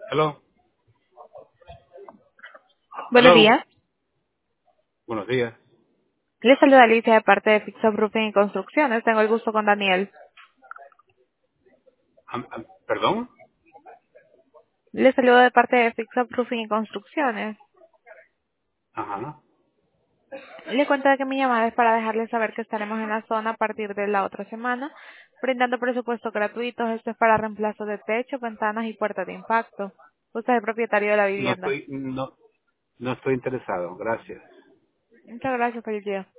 Hello. Buenos Hello. días. Buenos días. Le saluda Alicia de parte de Fixup Roofing y Construcciones. Tengo el gusto con Daniel. ¿Perdón? Le saludo de parte de Fixup Roofing y Construcciones. Ajá. Le cuento de que mi llamada es para dejarle saber que estaremos en la zona a partir de la otra semana, brindando presupuestos gratuitos. Esto es para reemplazo de techo, ventanas y puertas de impacto. Usted es el propietario de la No vivienda. estoy, no, no estoy interesado. Gracias. Muchas gracias, feliz día.